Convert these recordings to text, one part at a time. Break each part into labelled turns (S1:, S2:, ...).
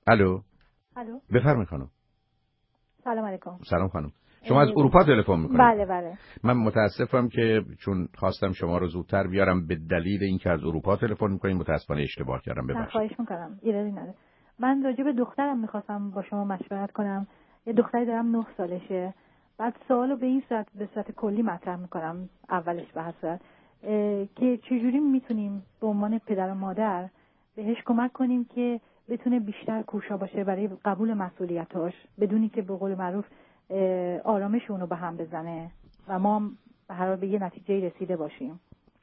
S1: الو.
S2: الو.
S1: بفرمایید خانم.
S2: سلام علیکم.
S1: سلام خانم. شما از اروپا تلفن میکنید؟
S2: بله بله.
S1: من متاسفم که چون خواستم شما رو زودتر بیارم به دلیل اینکه از اروپا تلفن میکنید متاسفانه اشتباه کردم، ببخشید.
S2: خواهش میکنم، ایرادی نداره. من راجع به دخترم میخواستم با شما مشورت کنم. یه دختری دارم 9 سالشه. بعد سوالو به این صورت به صورت کلی مطرح میکنم اولش به هر صورت که چجوری میتونیم به عنوان پدر و مادر بهش کمک کنیم که بتونه بیشتر کوشا باشه برای قبول مسئولیتاش بدونی که به قول معروف آرامش اونو به هم بزنه و ما به هر حال به یه نتیجه رسیده باشیم.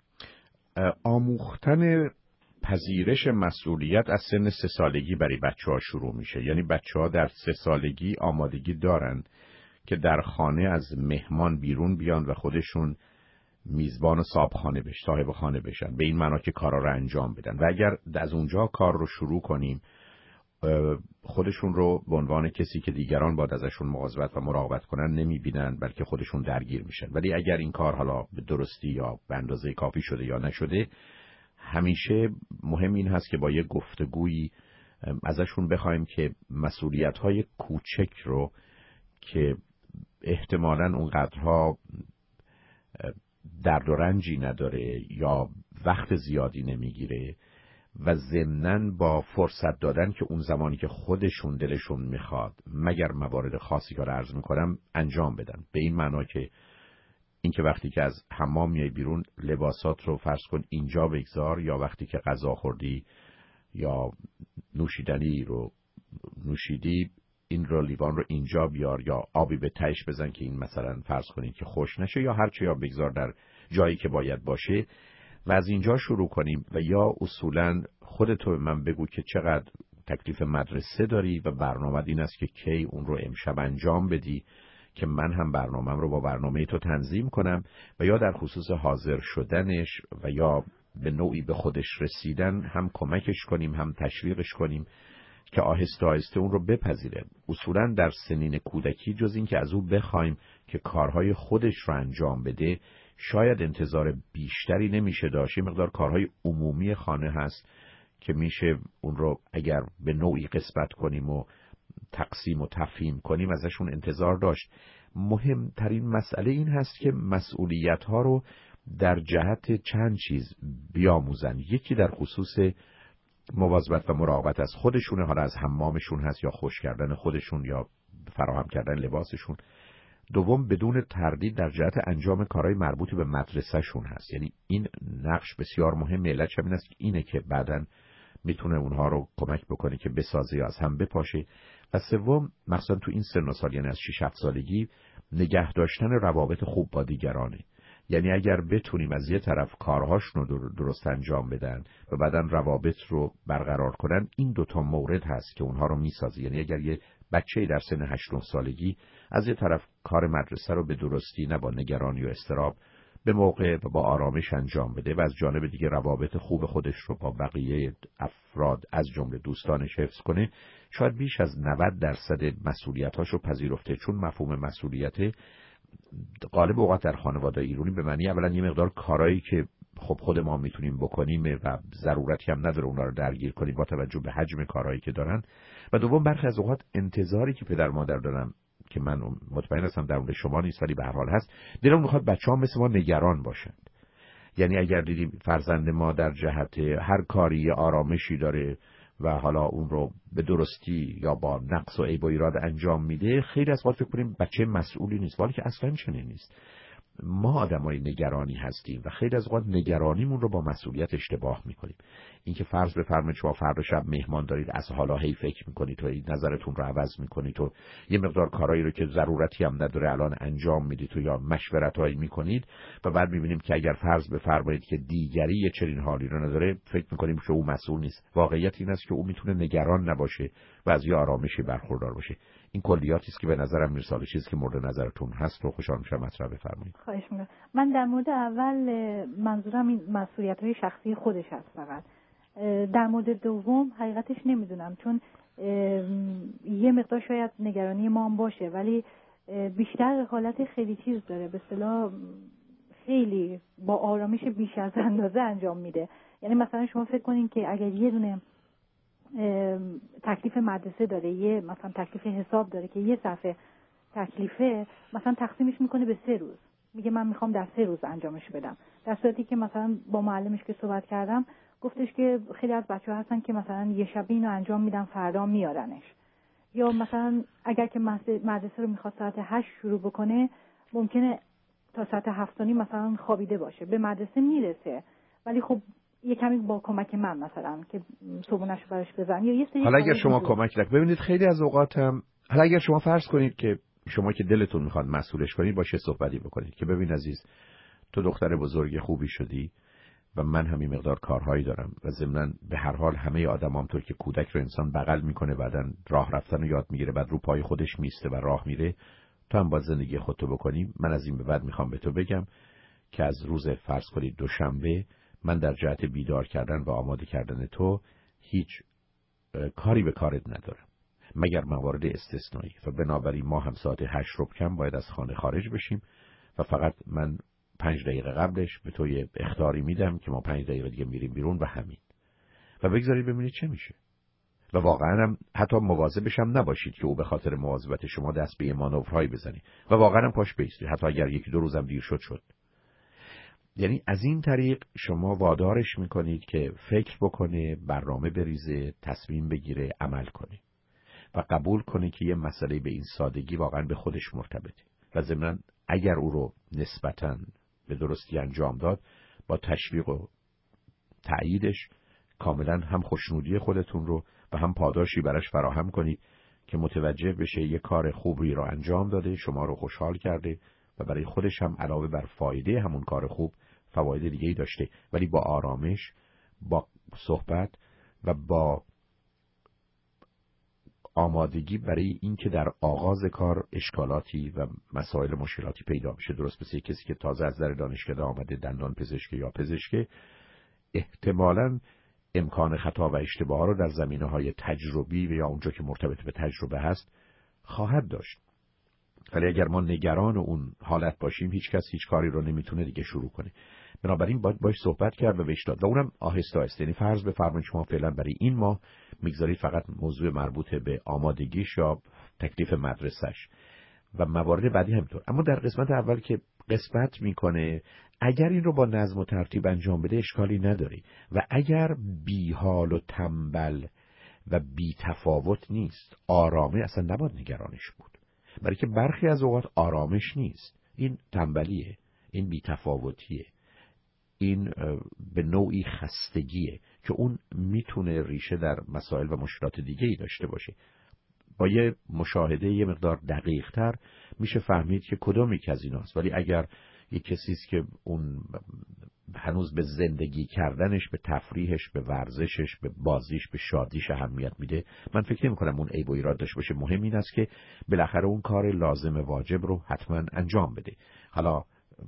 S1: آموختن پذیرش مسئولیت از سن 3 سالگی برای بچه‌ها شروع میشه. یعنی بچه‌ها در 3 سالگی آمادگی دارن که در خانه از مهمان بیرون بیان و خودشون میزبان و صاحب خانه بشن، به این معنا که کارا رو انجام بدن. و اگر از اونجا کار رو شروع کنیم خودشون رو به عنوان کسی که دیگران باید ازشون مواظبت و مراقبت کنن نمیبینن، بلکه خودشون درگیر میشن. ولی اگر این کار حالا به درستی یا به اندازه کافی شده یا نشده، همیشه مهم این هست که با یه گفتگویی ازشون بخوایم که مسئولیت‌های کوچک رو که احتمالاً اونقدرها درد و رنجی نداره یا وقت زیادی نمیگیره و ضمناً با فرصت دادن که اون زمانی که خودشون دلشون میخواد مگر موارد خاصی که عرض میکنم انجام بدن. به این معنا که اینکه وقتی که از حمام میای بیرون لباسات رو فرض کن اینجا بگذار، یا وقتی که غذا خوردی یا نوشیدنی رو نوشیدی این رو لیوان رو اینجا بیار، یا آبی به تهش بزن که این مثلا فرض کنید که خوش نشه، یا هر چی یا بگذار در جایی که باید باشه و از اینجا شروع کنیم. و یا اصولا خودتو به من بگو که چقدر تکلیف مدرسه داری و برنامه این است که کی اون رو امشب انجام بدی که من هم برنامه‌ام رو با برنامه تو تنظیم کنم. و یا در خصوص حاضر شدنش و یا به نوعی به خودش رسیدن هم کمکش کنیم هم تشویقش کنیم که آهسته آهسته اون رو بپذیره. اصولا در سنین کودکی جز این که از او بخوایم که کارهای خودش رو انجام بده شاید انتظار بیشتری نمیشه داشت. یه مقدار کارهای عمومی خانه هست که میشه اون رو اگر به نوعی قسمت کنیم و تقسیم و تفهیم کنیم ازشون انتظار داشت. مهمترین مسئله این هست که مسئولیت ها رو در جهت چند چیز بیاموزن. یکی در خصوص مواظبت و مراقبت از خودشونه، حالا از حمامشون هست یا خوش کردن خودشون یا فراهم کردن لباسشون. دوم بدون تردید در جهت انجام کارهای مربوط به مدرسهشون هست. یعنی این نقش بسیار مهم. علتش همین است که اینه که بعداً میتونه اونها رو کمک بکنه که بسازه یا از هم بپاشه. و سوم مثلا تو این سن و سال یعنی از 6-7 سالگی نگه داشتن روابط خوب با دیگرانه. یعنی اگر بتونیم از یه طرف کارهاشون رو درست انجام بدن و بعداً روابط رو برقرار کنن، این دوتا مورد هست که اونها رو میسازه. یعنی اگر یه بچه‌ای در سن 8-9 سالگی از یه طرف کار مدرسه رو به درستی نه با نگرانی و اضطراب به موقع و با آرامش انجام بده و از جانب دیگه روابط خوب خودش رو با بقیه افراد از جمله دوستانش حفظ کنه، شاید بیش از 90% مسئولیتاشو پذیرفته. چون مفهوم مسئولیت غالب اوقات در خانواده ایرانی به معنی اولا یه مقدار کارایی که خب خود ما میتونیم بکنیم و ضرورتی هم نداره اونا رو درگیر کنیم با توجه به حجم کارهایی که دارن، و دوم برخی از اوقات انتظاری که پدر مادر دارن که من مطمئن هستم در مورد شما نیست ولی به هر حال هست، دلم میخواد بچه‌ها مثل ما نگران باشند. یعنی اگر دیدیم فرزند ما در جهت هر کاری آرامشی داره و حالا اون رو به درستی یا با نقص و عیب و ایراد انجام میده، خیلی از وقت فکر کنیم بچه مسئولی نیست، ولی که اصلا چنین نیست. ما آدمای نگرانی هستیم و خیلی از اوقات نگرانیمون رو با مسئولیت اشتباه میکنیم. اینکه فرض بفرمایید شما فردا شب مهمان دارید، از حالا هی فکر میکنید و نظرتون رو عوض میکنید و یه مقدار کارهایی رو که ضرورتی هم نداره الان انجام میدید و یا مشورتایی میکنید و بعد میبینیم که اگر فرض بفرمایید که دیگری یه چنین حالی رو نداره، فکر میکنیم که او مسئول نیست. واقعیت این است که او میتونه نگران نباشه و از یه آرامشی برخوردار باشه. این کلیاتی است که به نظرم میرسه. چیزی که مورد نظرتون هست رو خوشحال میشم مطرح بفرمایید.
S2: خواهش می‌کنم. من در مورد اول منظورم این مسئولیت‌های شخصی خودش هست فقط. در مورد دوم حقیقتش نمیدونم، چون یه مقدار شاید نگرانی ما هم باشه ولی بیشتر حالت خیلی چیز داره، به اصطلاح خیلی با آرامش بیش از اندازه انجام میده. یعنی مثلا شما فکر کنین که اگر یه دونه تکلیف مدرسه داره، یه مثلا تکلیف حساب داره که یه صفحه تکلیفه مثلا تقسیمش میکنه به 3 روز، میگه من میخوام در 3 روز انجامش بدم، در صورتی که مثلا با معلمش که صحبت کردم گفتش که خیلی از بچه‌ها هستن که مثلا یه شب اینو انجام میدن فردا میارنش، یا مثلا اگر که مدرسه رو میخواد ساعت 8 شروع بکنه ممکنه تا ساعت 7:30 مثلا خوابیده باشه، به مدرسه میرسه ولی خب یه کمی با کمک من مثلا که صبحونه‌شو براش بزنم یا یه سری.
S1: حالا اگر شما کمک نکنید، ببینید خیلی از اوقاتم حالا اگر شما فرض کنید که شما که دلتون میخواد مسئولش کنید، باشه صحبتی بکنید که ببین عزیز، تو دختر بزرگ خوبی شدی و من همین مقدار کارهایی دارم و ضمناً به هر حال همه آدمام طور که کودک رو انسان بغل میکنه، بعدن راه رفتن رو یاد میگیره، بعد رو پای خودش میسته و راه میره، تو هم با زندگی خودتو بکنی. من از این به بعد میخوام به تو بگم که از روز فرض کنید دوشنبه من در جهت بیدار کردن و آماده کردن تو هیچ کاری به کارت ندارم مگر موارد استثنایی، و بنابراین ما هم ساعت 8 ربع کم باید از خانه خارج بشیم و فقط من 5 دقیقه قبلش به تو یه اخطاری میدم که ما 5 دقیقه دیگه میریم بیرون و همین، و بگذارید ببینید چه میشه. و واقعا هم حتی مواظبش هم نباشید که او به خاطر مواظبت شما دست به مانورهایی بزنید و واقعا هم پاش بیستید، حتی اگر 1-2 روزم دیر شد. یعنی از این طریق شما وادارش میکنید که فکر بکنه، برنامه بریزه، تصمیم بگیره، عمل کنه و قبول کنه که یه مسئله به این سادگی واقعا به خودش مرتبطه و ضمناً اگر او رو نسبتاً به درستی انجام داد، با تشویق و تأییدش کاملاً هم خوشنودی خودتون رو و هم پاداشی براش فراهم کنید که متوجه بشه یه کار خوبی رو انجام داده، شما رو خوشحال کرده و برای خودش هم علاوه بر فایده همون کار خوب فواید دیگه‌ای داشته، ولی با آرامش، با صحبت و با آمادگی برای اینکه در آغاز کار اشکالاتی و مسائل مشکلاتی پیدا بشه. درست مثل کسی که تازه از در دانشکده آمده، دندان پزشک یا پزشک، احتمالاً امکان خطا و اشتباه رو در زمینه‌های تجربی و یا اونجا که مرتبط به تجربه هست خواهد داشت. ولی اگر ما نگران اون حالت باشیم، هیچ کس هیچ کاری رو نمیتونه دیگه شروع کنه. بنابراین باید باش صحبت کرد و بهش داد و اونم آهسته آهسته. یعنی فرض بفرمایید شما فعلا برای این ماه میگذارید فقط موضوع مربوط به آمادگیش یا تکلیف مدرسه‌اش و موارد بعدی همینطور. اما در قسمت اول که قسمت میکنه، اگر این رو با نظم و ترتیب انجام بده اشکالی نداری و اگر بی حال و تنبل و بی تفاوت نیست، آرامه، اصلا نباید نگرانش بود، برای که برخی از اوقات آرامش نیست، این تنبلیه، این بی تفاوتیه، این به نوعی خستگیه که اون میتونه ریشه در مسائل و مشکلات دیگه ای داشته باشه. با یه مشاهده یه مقدار دقیق تر میشه فهمید که کدام یک از ایناست. ولی اگر یک کسیست که اون هنوز به زندگی کردنش، به تفریحش، به ورزشش، به بازیش، به شادیش اهمیت میده، من فکر نمی کنم اون عیب و ایراد داشته باشه. مهم این است که بالاخره اون کار لازم واجب رو حتما انجام بده. حالا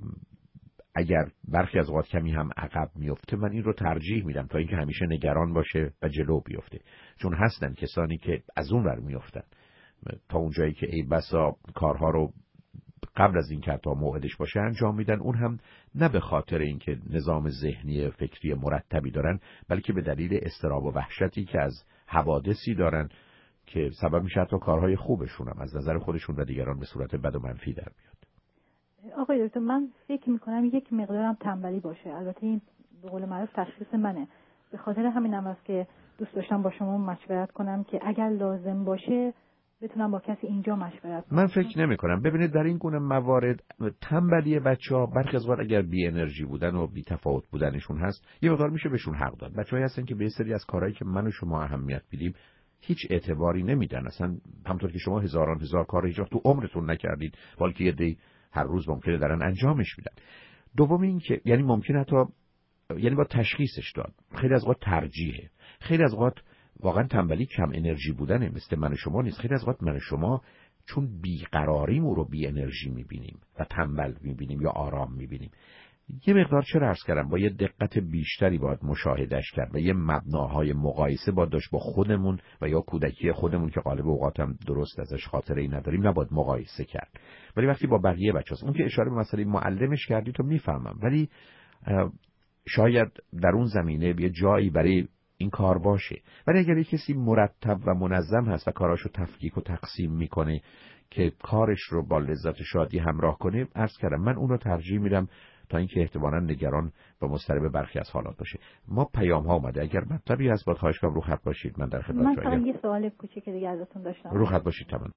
S1: اگر برخی از اوقات کمی هم عقب میفته، من این رو ترجیح میدم تا اینکه همیشه نگران باشه و جلو بیفته، چون هستن کسانی که از اون ور میفتن تا اونجایی که ای بسا کارها رو قبل از این که تا موعدش باشه انجام میدن، اون هم نه به خاطر اینکه نظام ذهنی فکری مرتبی دارن، بلکه به دلیل اضطراب و وحشتی که از حوادثی دارن که سبب میشه حتی کارهای خوبشون هم از نظر خودشون و دیگران به صورت بد و منفی در بیاد.
S2: آقای دکتر، من فکر میکنم یک مقدارم تنبلی باشه، البته این به قول معروف تشخیص منه، به خاطر همینم است که دوست داشتم با شما مشورت کنم که اگر لازم باشه بتونم با کسی اینجا مشورت کنم.
S1: من فکر نمی کنم. ببینید در این گونه موارد تنبلی بچه‌ها برخی از وقت اگر بی انرژی بودن و بی تفاوت بودنشون هست، یه مقدار میشه بهشون حق داد. بچه‌هایی هستن که به سری از کارهایی که من و شما اهمیت میدیم هیچ اعتباری نمیدن، اصلا همونطور که شما هزار کار هیچ وقت تو عمرتون نکردید، ولی که یه دی هر روز ممکنه دارن انجامش میدن. دوم این که یعنی ممکنه حتی یعنی با تشخیصش داد. خیلی از اوقات ترجیحه. خیلی از اوقات واقعا تنبلی کم انرژی بودنه، مثل من و شما نیست. خیلی از اوقات من و شما چون بیقراریم او رو بی انرژی میبینیم و تنبل میبینیم یا آرام میبینیم. یه مقدار چه عرض کردم، با یه دقت بیشتری باید مشاهدهش کرد و یه مبناهای مقایسه باید داشت با خودمون و یا کودکی خودمون که غالب اوقاتم درست ازش خاطره‌ای نداریم، نباید مقایسه کرد. ولی وقتی با بقیه بچه‌ها، اون که اشاره به مسئله معلمش کردی تو میفهمم، ولی شاید در اون زمینه یه جایی برای این کار باشه. ولی اگر یک کسی مرتب و منظم هست و کاراشو تفکیک و تقسیم میکنه که کارش رو با لذت و شادی همراه کنه، عرض کردم من اون رو ترجیح میدم تا اینکه احتمالاً نگران و مضطرب برخی از حالات باشه. ما پیام ها اومده، اگر مطلبی هست با خواهش کنم رو خط باشید، من در خدمت.
S2: من فقط یه سوال کوچیک دیگه ازتون داشتم.
S1: رو خط باشید. تمام.